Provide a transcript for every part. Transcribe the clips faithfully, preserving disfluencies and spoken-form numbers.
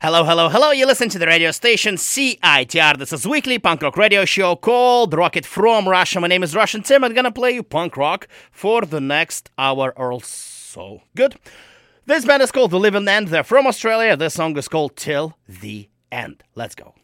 Hello, hello, hello. You listen to the radio station C I T R. This is weekly punk rock radio show called Rocket from Russia. My name is Russian Tim. I'm gonna play you punk rock for the next hour or so. Good. This band is called The Living End. They're from Australia. This song is called Till the End. Let's go.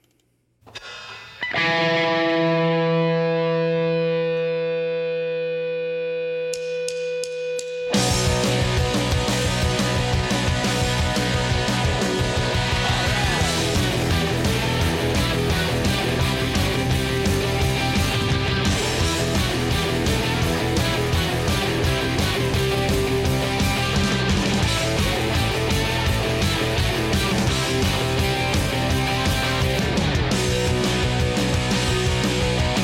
Till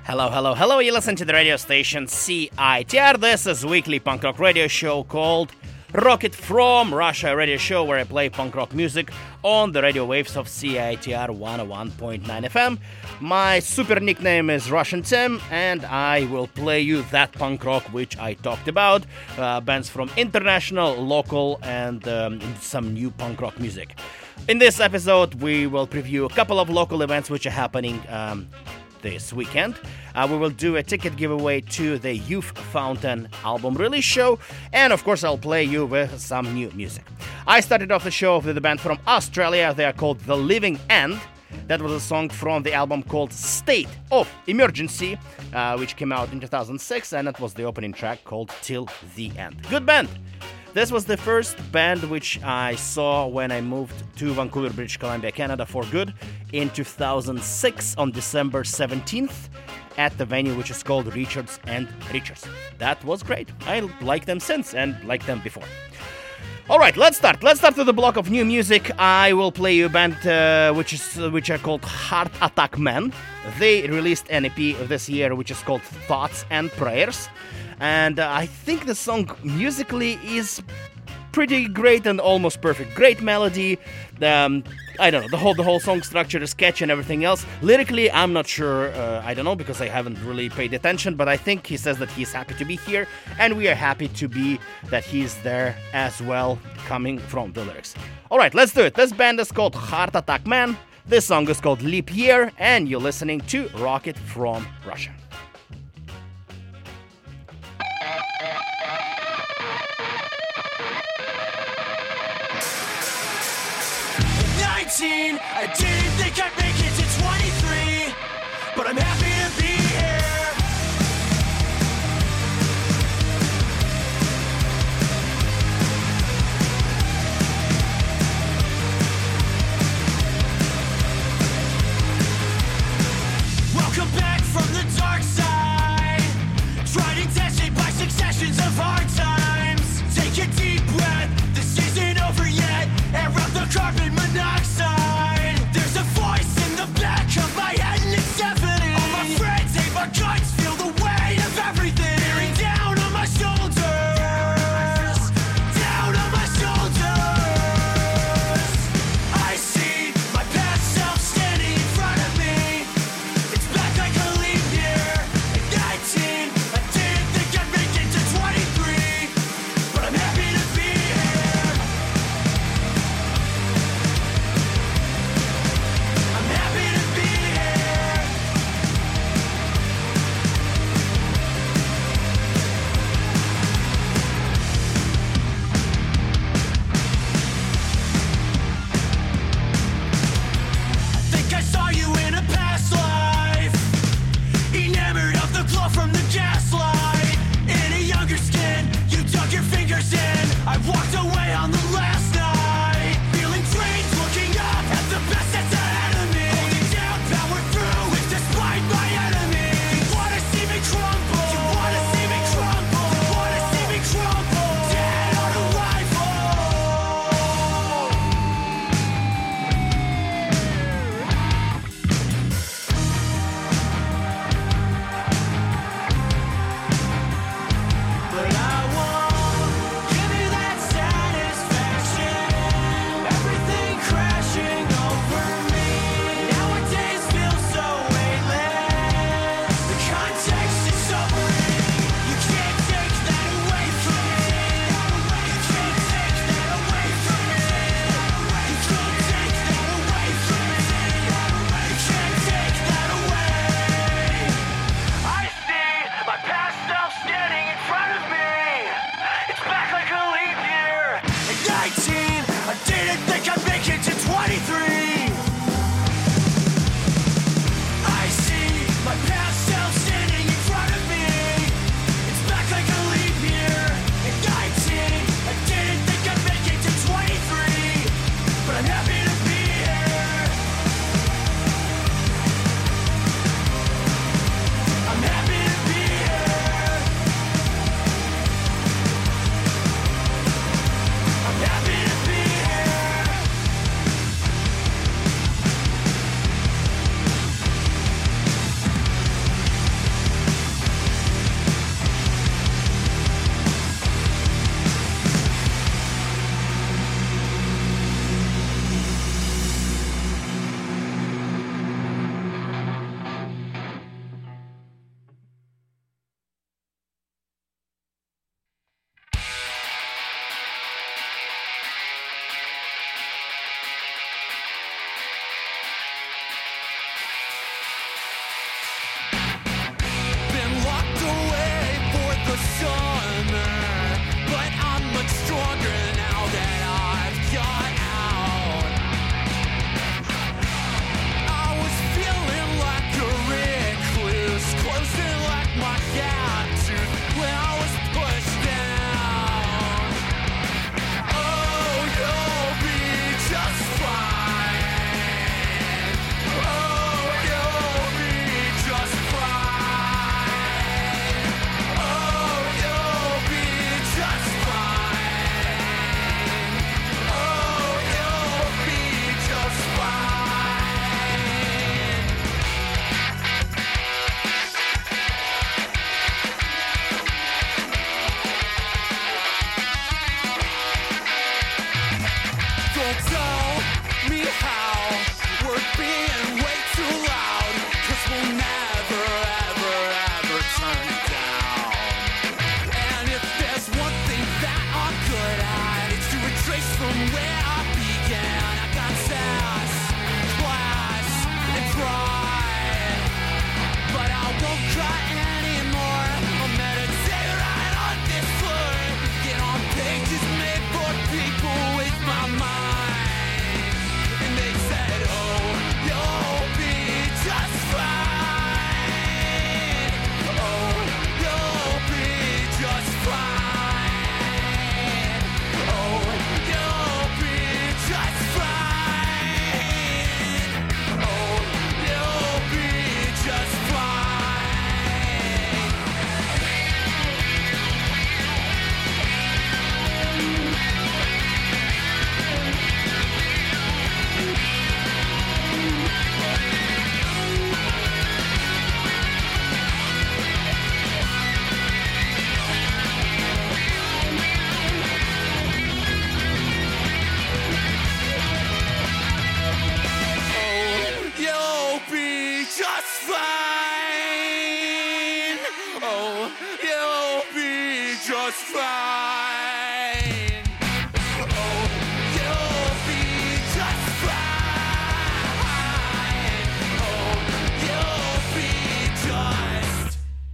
Hello, hello, hello. You listen to the radio station C I T R. This is a weekly punk rock radio show called Rocket from Russia, a radio show where I play punk rock music on the radio waves of C I T R one oh one point nine F M. My super nickname is Russian Tim, and I will play you that punk rock which I talked about. Uh, bands from international, local, and um, some new punk rock music. In this episode, we will preview a couple of local events which are happening um, this weekend. Uh, we will do a ticket giveaway to the Youth Fountain album release show, and of course I'll play you with some new music. I started off the show with a band from Australia. They are called The Living End. That was a song from the album called State of Emergency, uh, which came out in two thousand six, and it was the opening track called Till the End. Good band! This was the first band which I saw when I moved to Vancouver, British Columbia, Canada for good in two thousand six on December seventeenth at the venue which is called Richards and Richards. That was great. I liked them since and liked them before. Alright, let's start. Let's start with a block of new music. I will play you a band uh, which is uh, which are called Heart Attack Men. They released an E P this year which is called Thoughts and Prayers. And uh, I think the song musically is pretty great and almost perfect. Great melody. Um, I don't know, the whole the whole song structure is catchy and everything else. Lyrically, I'm not sure. Uh, I don't know because I haven't really paid attention. But I think he says that he's happy to be here, and we are happy to be that he's there as well, coming from the lyrics. All right, let's do it. This band is called Heart Attack Man. This song is called Leap Year, and you're listening to Rocket from Russia. I didn't think I'd make it to twenty-three, but I'm happy to be here. Welcome back from the dark side, tried and tested by successions of hard times. Take a deep breath, this isn't over yet. Air out the carbon monoxide. There's a voice in the back of my head and it's deafening. All my just fine. Oh, you'll be just fine. Oh, you'll be just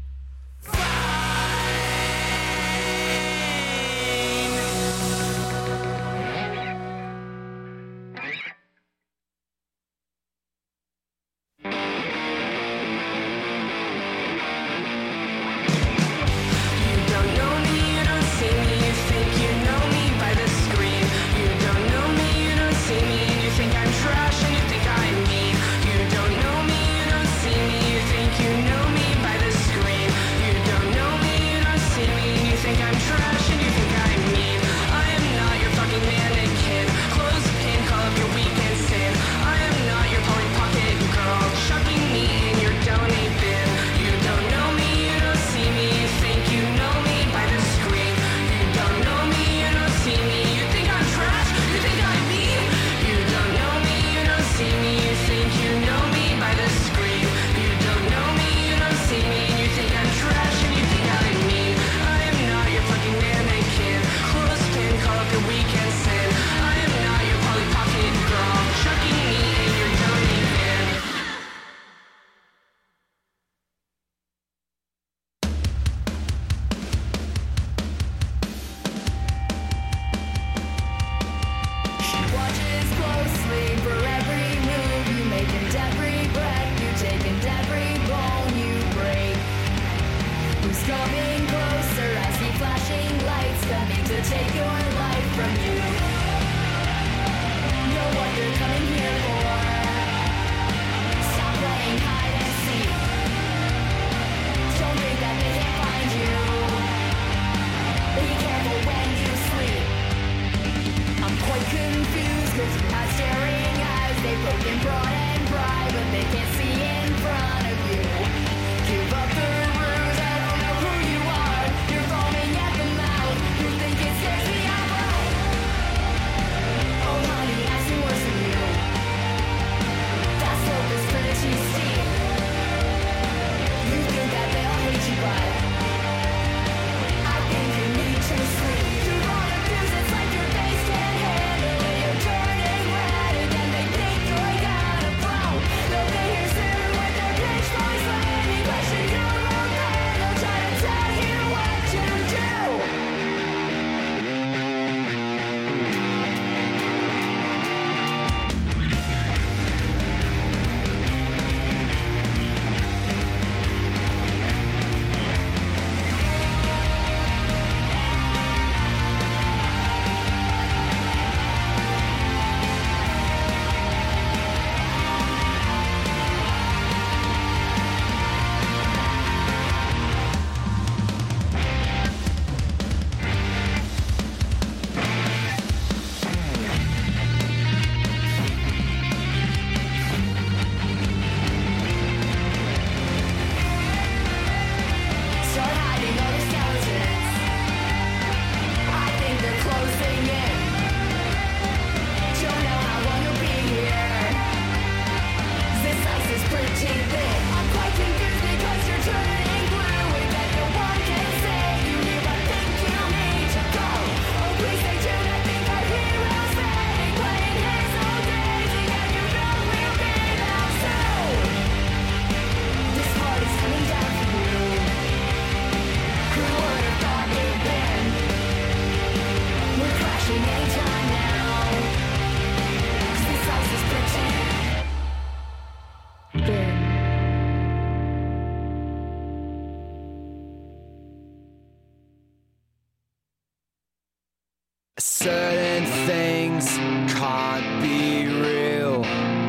Certain things can't be real.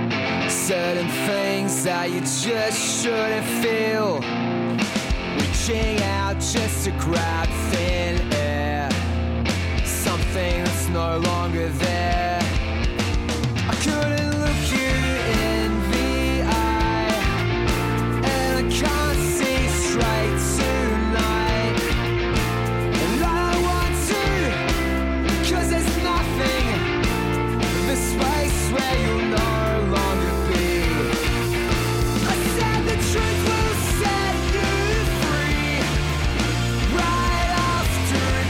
Certain things that you just shouldn't feel. Reaching out just to grab thin air. Something that's no longer there. I couldn't look you in the eye, and I can't see straight tonight. And I don't want to, 'cause there's nothing, this space where you'll no longer be. I said the truth will set you free, right after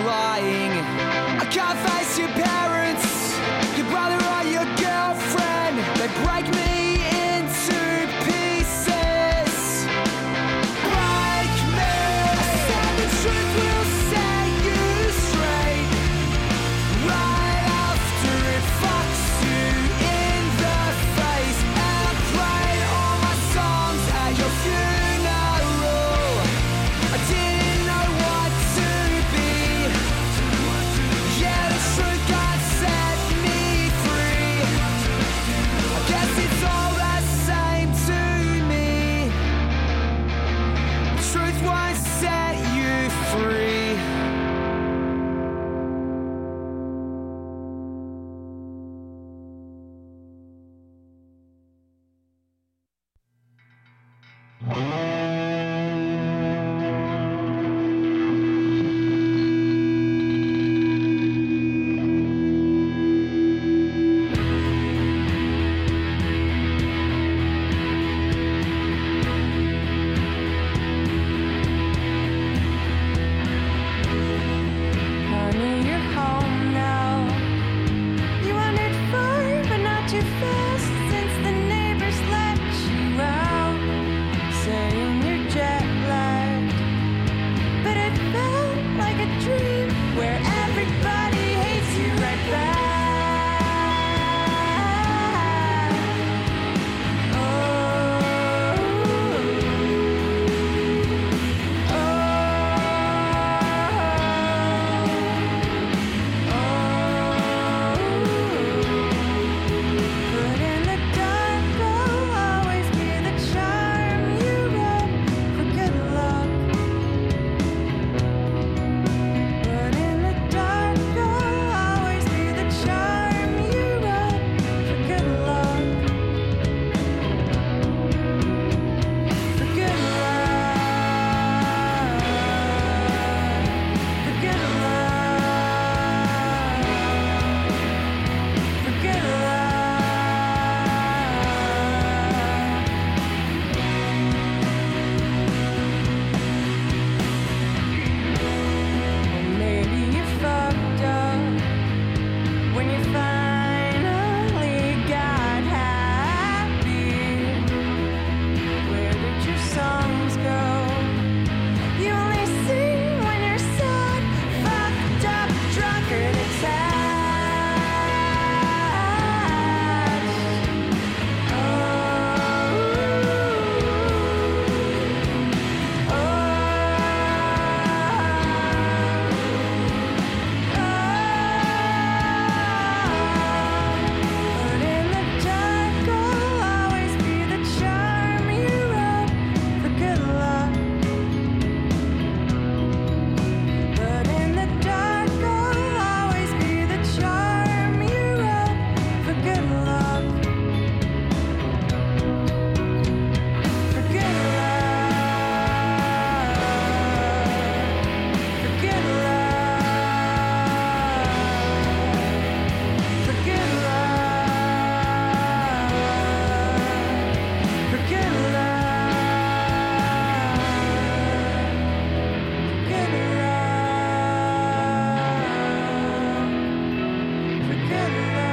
lying. I can't face your parents, your brother or your girlfriend. They break me into pieces. Break me. I said the truth will set you straight. Right after it fucks you in the face. And I played all my songs at your funeral. I didn't know what to be. Yeah, the truth can't set me free. I guess it's all the same to me. Truth won't set you free. Honey, you're home now. You wandered far, but not too fast, since the neighbors let you out, saying you're jet lagged. But it felt like a dream where everybody hates you right back. Oh, But in the dark, I'll always be the charm you wrote for good luck. But in the dark, I'll always be the charm you wrote for good luck. For good luck. For good luck. For good luck. Maybe you fucked up when you finally got happy. Where did your songs go? You only sing when you're sad, fucked up, drunk, or detached. Oh, oh, But in the dark, I'll always be the charm you wrote for good luck. But in the dark, I'll always be the charm you wrote for good luck. For good luck. For good luck. For good luck. For good luck. Good luck. For good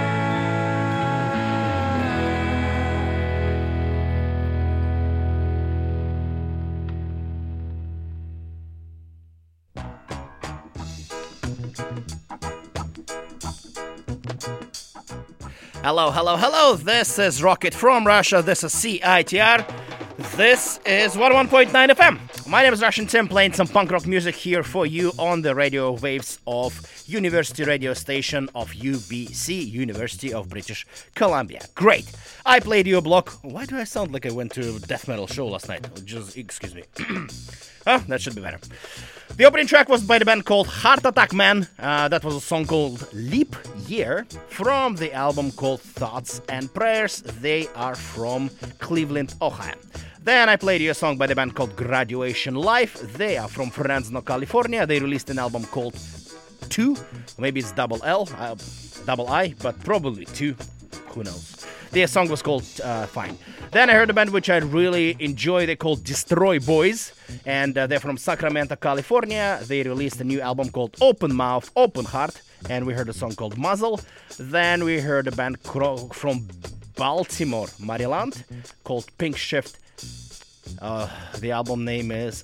Hello, hello, hello. This is Rocket from Russia. This is C I T R. This is one oh one point nine F M. My name is Russian Tim, playing some punk rock music here for you on the radio waves of University radio station of U B C, University of British Columbia. Great. I played you a block. Why do I sound like I went to a death metal show last night? Just excuse me. Oh, that should be better. The opening track was by the band called Heart Attack Man. Uh, that was a song called Leap Year from the album called Thoughts and Prayers. They are from Cleveland, Ohio. Then I played you a song by the band called Graduation Life. They are from Fresno, California. They released an album called Two. Maybe it's double L, uh, double I, but probably Two. Who knows? The song was called uh, Fine. Then I heard a band which I really enjoy. They're called Destroy Boys, and uh, they're from Sacramento, California. They released a new album called Open Mouth, Open Heart, and we heard a song called Muzzle. Then we heard a band cro- from Baltimore, Maryland, called Pink Shift. Uh, the album name is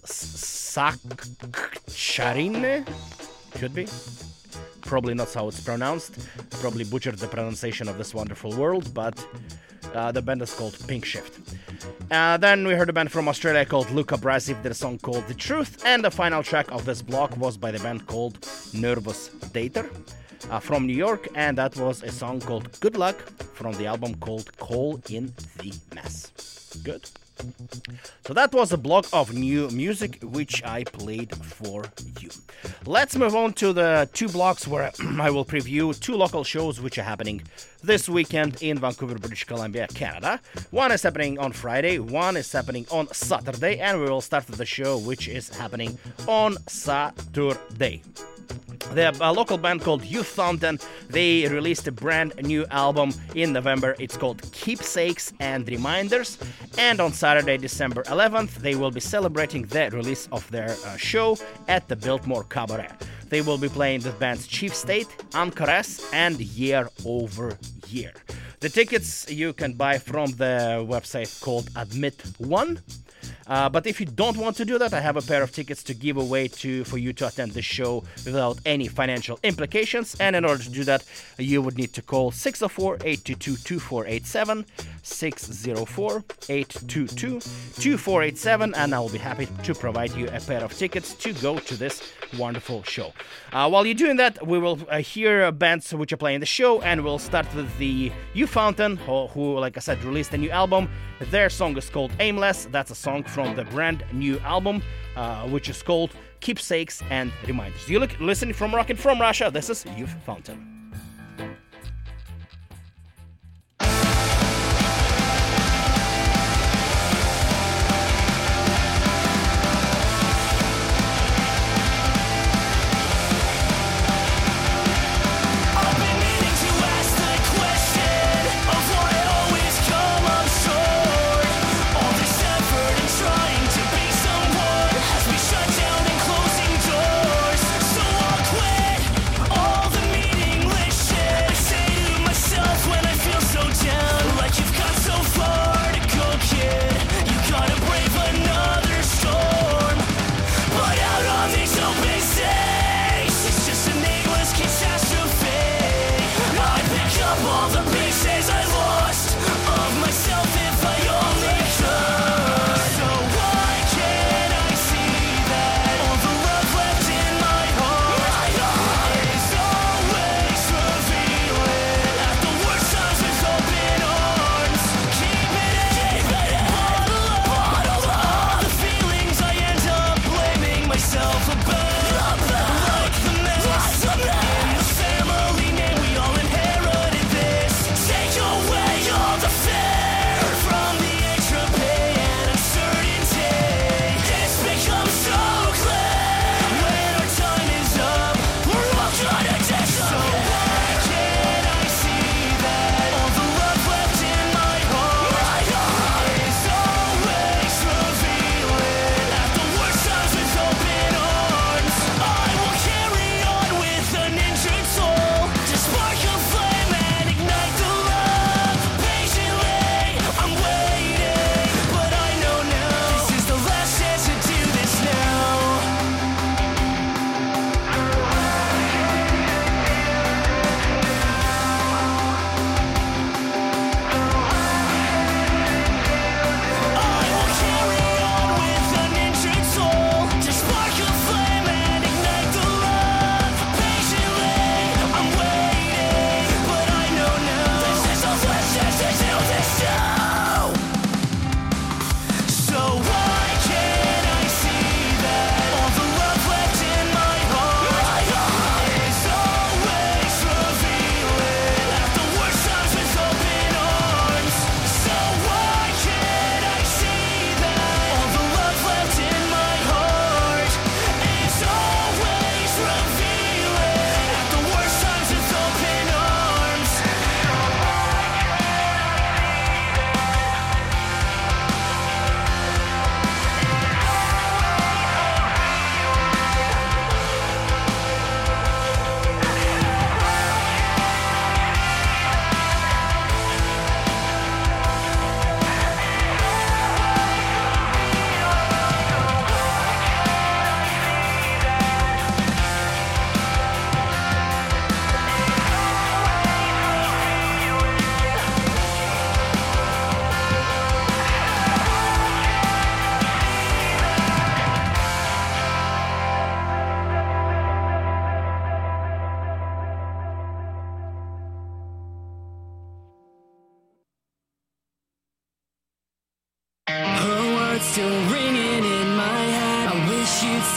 Sakcharine, could be. Probably not how it's pronounced. Probably butchered the pronunciation of this wonderful world, but uh, the band is called Pink Shift. Uh, then we heard a band from Australia called Luca Brasi, did a song called The Truth, and the final track of this block was by the band called Nervous Dater uh, from New York, and that was a song called Good Luck from the album called Call in the Mess. Good. So that was a block of new music which I played for you. Let's move on to the two blocks where I will preview two local shows which are happening this weekend in Vancouver, British Columbia, Canada. One is happening on Friday, one is happening on Saturday, and we will start with the show which is happening on Saturday. The uh, local band called Youth Fountain, they released a brand new album in November. It's called Keepsakes and Reminders. And on Saturday, December eleventh, they will be celebrating the release of their uh, show at the Biltmore Cabaret. They will be playing the band's Chief State, Anchoress, and Year Over Year. The tickets you can buy from the website called Admit One. Uh, but if you don't want to do that, I have a pair of tickets to give away to for you to attend the show without any financial implications. And in order to do that, you would need to call six oh four, eight two two, two four eight seven, six oh four, eight two two, two four eight seven, and I will be happy to provide you a pair of tickets to go to this wonderful show. Uh, while you're doing that, we will uh, hear bands which are playing the show, and we'll start with the Youth Fountain, who, who, like I said, released a new album. Their song is called Aimless. That's a song from the brand new album, uh, which is called Keepsakes and Reminders. You look listening from Rockin' from Russia. This is Youth Fountain. I've been meaning to ask the question of why I always come up short. All this effort and trying to be someone has me shut down and closing doors. So I'll quit all the meaningless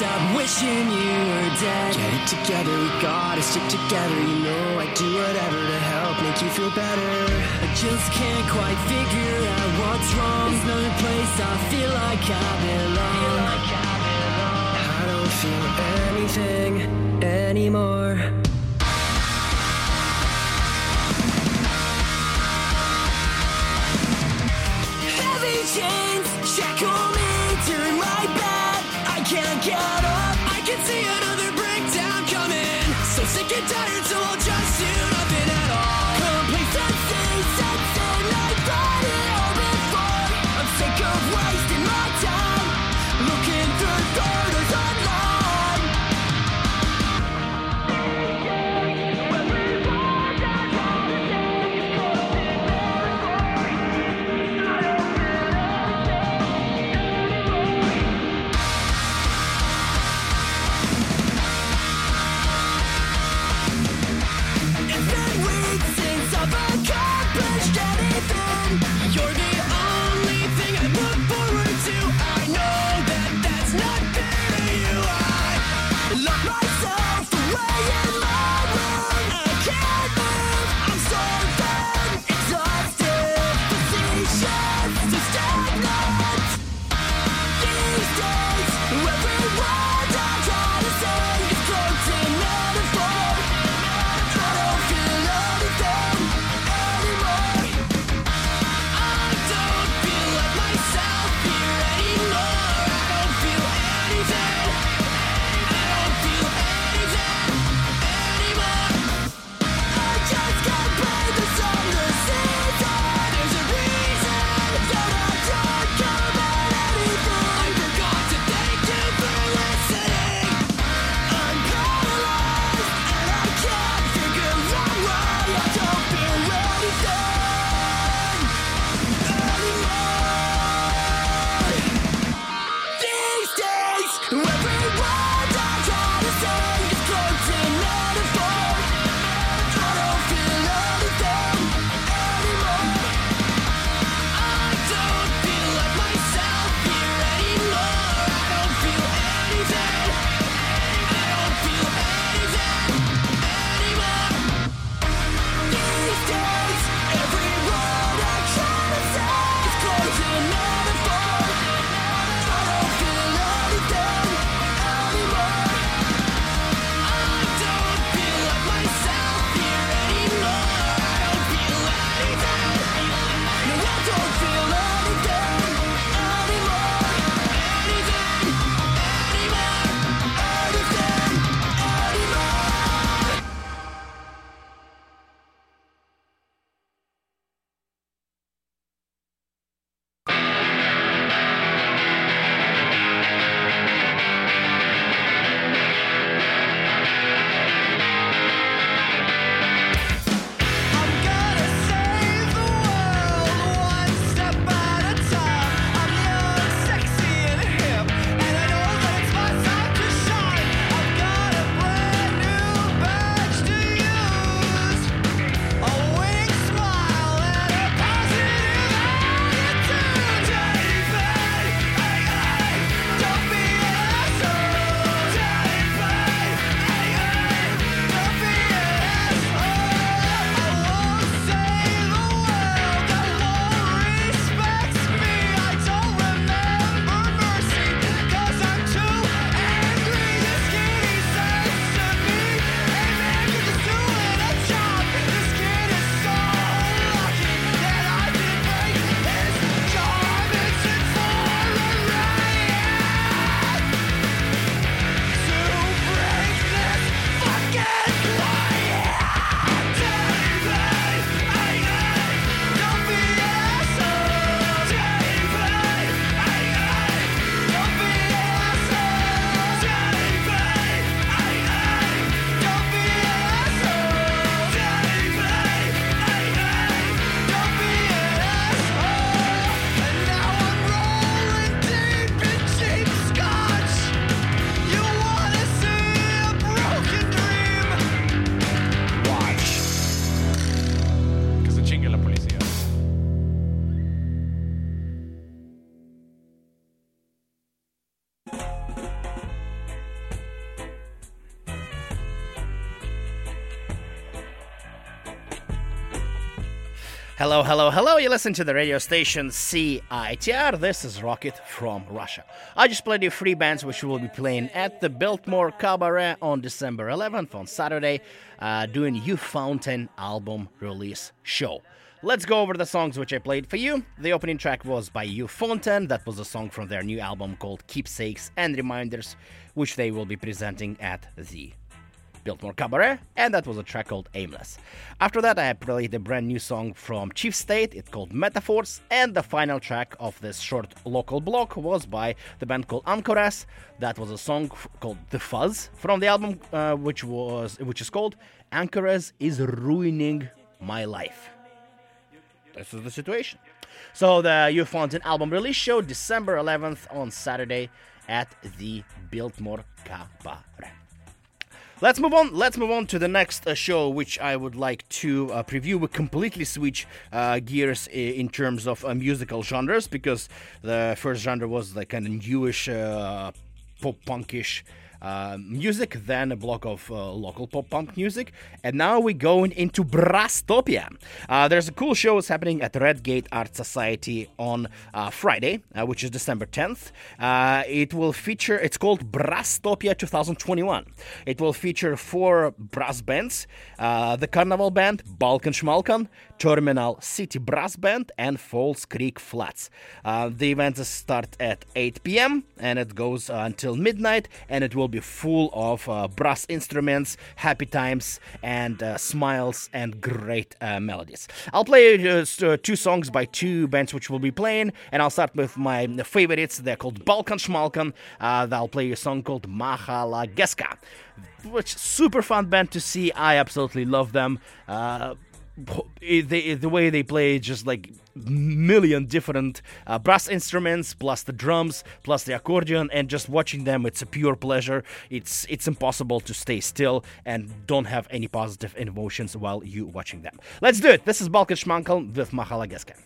stop wishing you were dead. Get it together, we gotta stick together. You know I'd do whatever to help make you feel better. I just can't quite figure out what's wrong. There's no place I feel like I belong. I don't feel anything anymore. Heavy chains shackle me, turn my back. I can't get up. I can see another breakdown coming. So sick and tired, so I'll just do nothing at all. Complacency sets in, I've done it all before. I'm sick of wasting my time looking through photos online. And then we Hello, hello, hello. You listen to the radio station C I T R. This is Rocket from Russia. I just played you three bands which will be playing at the Biltmore Cabaret on December eleventh, on Saturday, uh, doing You Fountain album release show. Let's go over the songs which I played for you. The opening track was by You Fountain. That was a song from their new album called Keepsakes and Reminders, which they will be presenting at the Biltmore Cabaret, and that was a track called Aimless. After that, I played a brand new song from Chief State. It's called Metaphors, and the final track of this short local block was by the band called Anchores. That was a song f- called The Fuzz from the album, uh, which was which is called Anchores is Ruining My Life. This is the situation. So the You Fountain album release show, December eleventh on Saturday at the Biltmore Cabaret. Let's move on. Let's move on to the next uh, show, which I would like to uh, preview. We completely switch uh, gears I- in terms of uh, musical genres, because the first genre was like kind of newish, uh, pop punkish uh, music, then a block of uh, local pop punk music, and now we're going into Brasstopia. Uh, there's a cool show that's happening at Redgate Art Society on uh, Friday, uh, which is December tenth. Uh, it will feature, it's called Brasstopia twenty twenty-one. It will feature four brass bands, uh, the Carnival Band, Balkan Schmalkan, Terminal City Brass Band, and Falls Creek Flats. Uh, the events start at eight p.m. and it goes uh, until midnight, and it will be full of uh, brass instruments, happy times, and uh, smiles, and great uh, melodies. I'll play just uh, two songs by two bands which will be playing, and I'll start with my favorites. They're called Balkan Schmalkan. Uh, I'll play a song called Mahala Geska, which super fun band to see. I absolutely love them. Uh, They, the way they play, just like million different uh, brass instruments, plus the drums, plus the accordion, and just watching them, it's a pure pleasure. It's it's impossible to stay still and don't have any positive emotions while you watching them. Let's do it. This is Balkan Schmankel with Mahala Geska.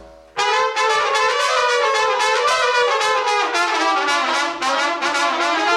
Thank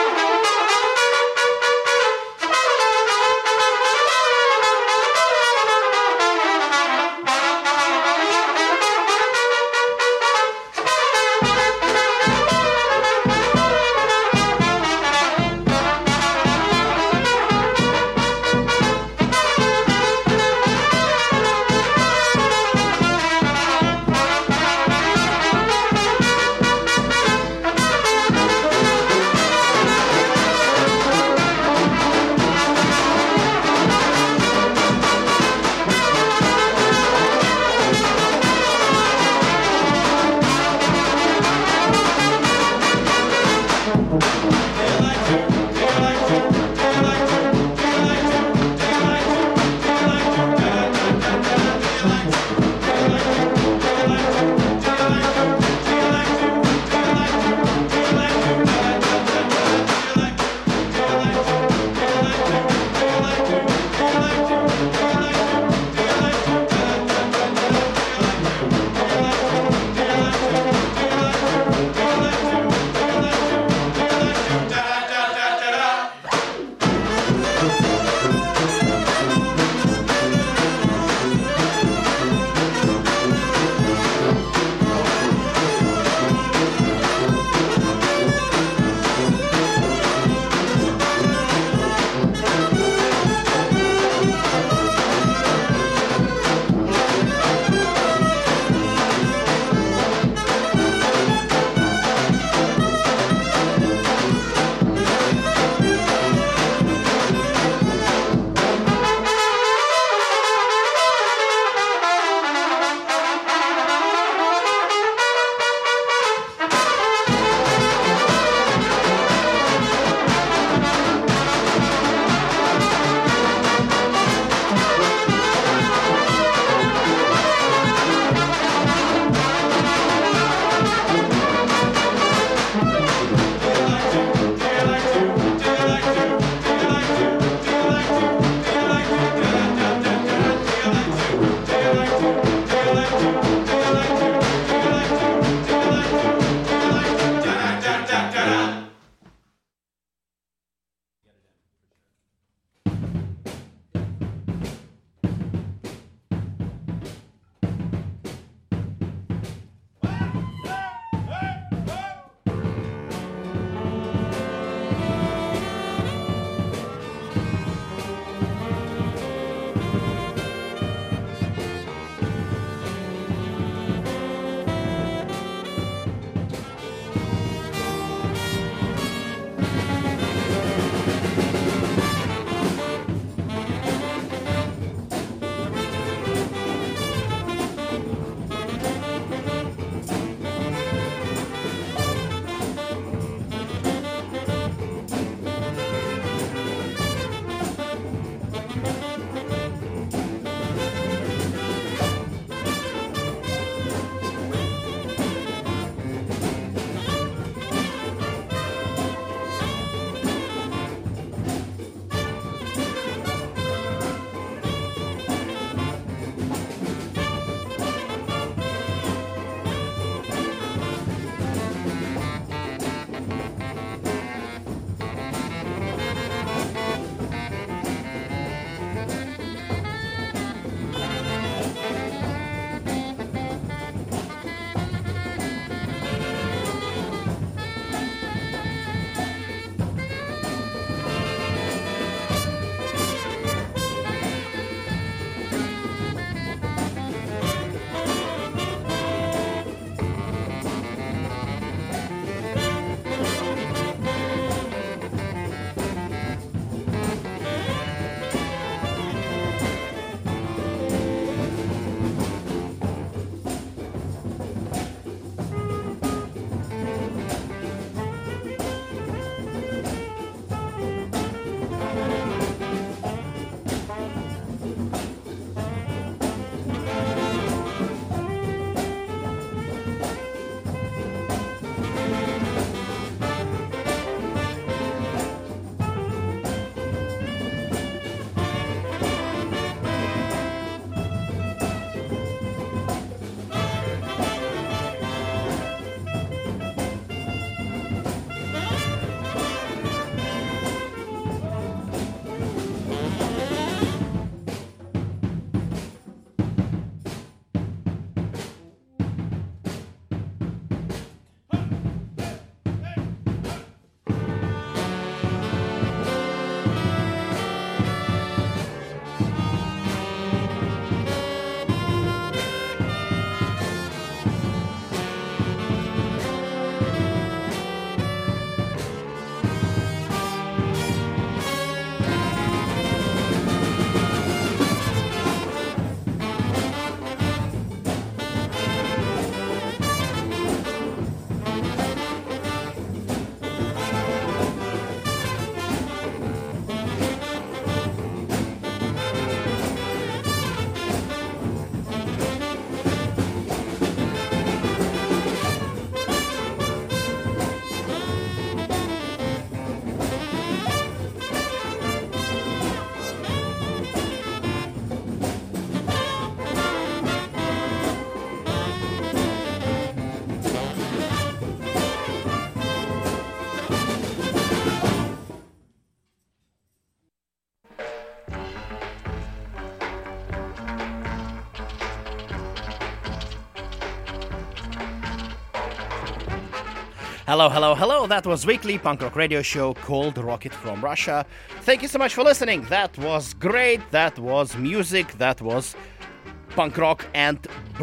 Hello, hello, hello. That was weekly punk rock radio show called Rocket from Russia. Thank you so much for listening. That was great. That was music. That was punk rock and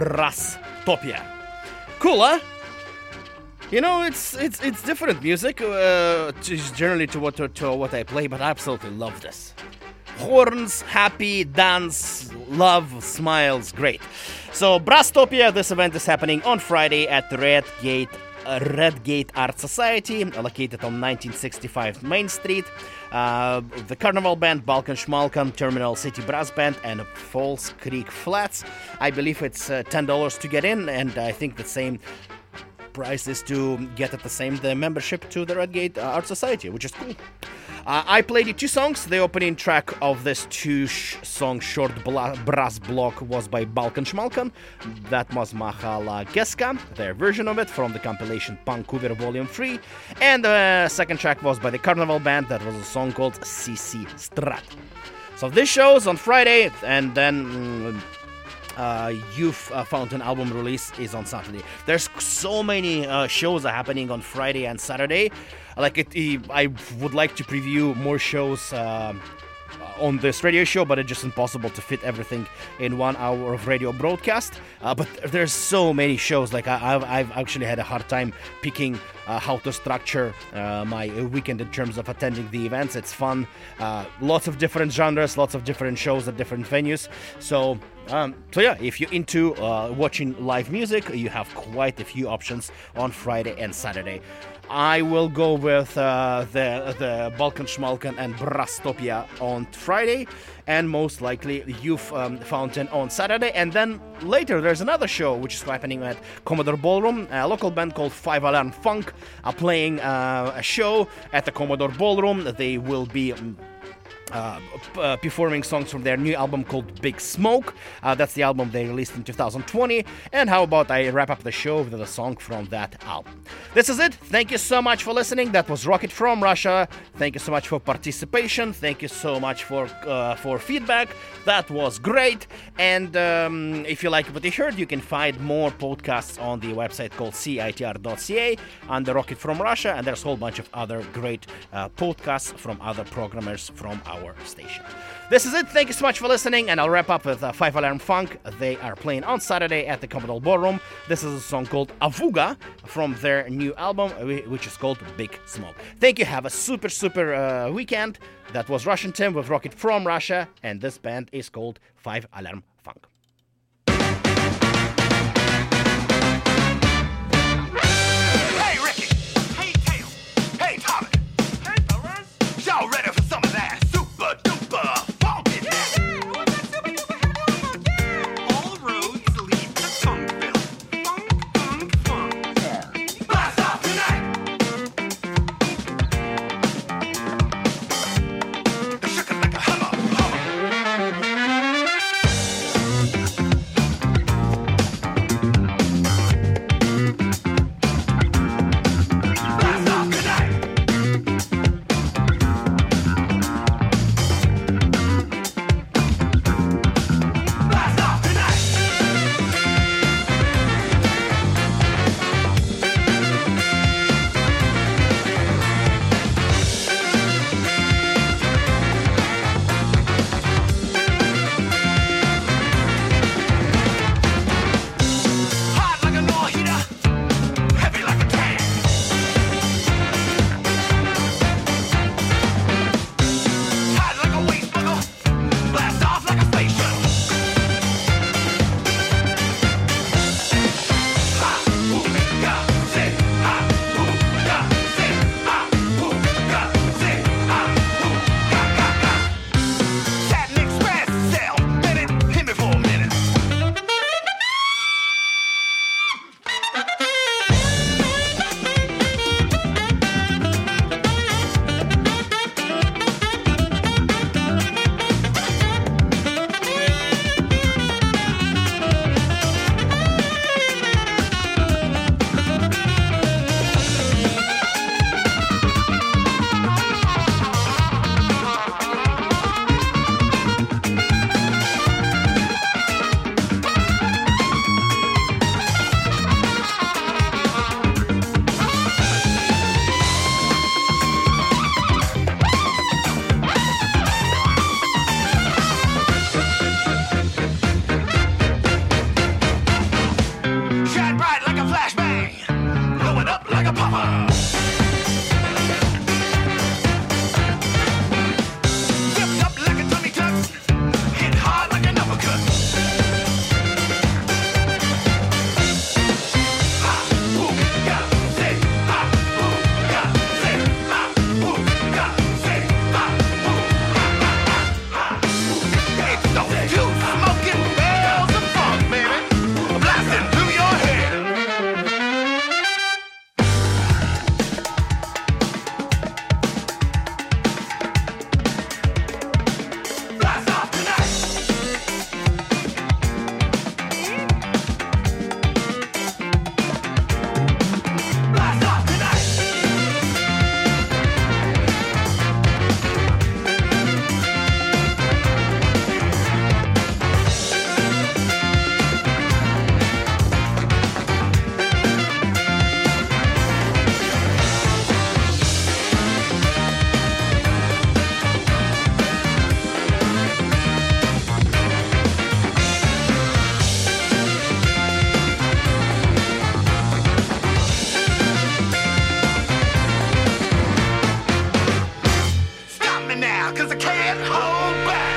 Brasstopia. Cool, huh? You know, it's it's it's different music, uh, generally to what to, to what I play, but I absolutely love this. Horns, happy, dance, love, smiles, great. So Brasstopia, this event is happening on Friday at the Red Gate uh, Red Gate Art Society, located on nineteen sixty-five Main Street. Uh, the Carnival Band, Balkan Schmalkan, Terminal City Brass Band, and Falls Creek Flats. I believe it's uh, ten dollars to get in, and I think the same price is to get at the same the membership to the Red Gate uh, Art Society, which is cool. Uh, I played you two songs. The opening track of this two-song sh- short bla- brass block was by Balkan Schmalkan. That was Mahala Geska, their version of it from the compilation Vancouver Volume three. And the second track was by the Carnival Band. That was a song called C C Strat. So this show's on Friday, and then... Mm, Uh, Youth uh, Fountain album release is on Saturday. There's so many uh, shows are happening on Friday and Saturday. Like it, I would like to preview more shows uh, on this radio show, but it's just impossible to fit everything in one hour of radio broadcast. Uh, but there's so many shows. Like I, I've, I've actually had a hard time picking uh, how to structure uh, my weekend in terms of attending the events. It's fun. Uh, lots of different genres, lots of different shows at different venues. So. Um, so yeah, if you're into uh, watching live music, you have quite a few options on Friday and Saturday. I will go with uh, the the Balkan Schmalkan and Brastopia on Friday, and most likely Youth um, Fountain on Saturday. And then later there's another show which is happening at Commodore Ballroom. A local band called Five Alarm Funk are playing uh, a show at the Commodore Ballroom. They will be... Um, Uh, uh, performing songs from their new album called Big Smoke. Uh, that's the album they released in two thousand twenty. And how about I wrap up the show with a song from that album. This is it. Thank you so much for listening. That was Rocket from Russia. Thank you so much for participation. Thank you so much for uh, for feedback. That was great. And um, if you like what you heard, you can find more podcasts on the website called C I T R dot C A under Rocket from Russia. And there's a whole bunch of other great uh, podcasts from other programmers from our station. This is it. Thank you so much for listening, and I'll wrap up with uh, Five Alarm Funk. They are playing on Saturday at the Commodore Ballroom. This is a song called Avuga from their new album, which is called Big Smoke. Thank you. Have a super, super uh, weekend. That was Russian Tim with Rocket from Russia, and this band is called Five Alarm Funk. Hey, Ricky! Hey, Tail! Hey, Tommy! Hey, fellas! Y'all ready for some of that super duper funky? Yeah, yeah! What's that super duper heavy funk? Yeah! All roads lead to Funkville. Funk, funk, funk. Yeah. Blast off tonight! Shook it like a hammer, hammer. hold back.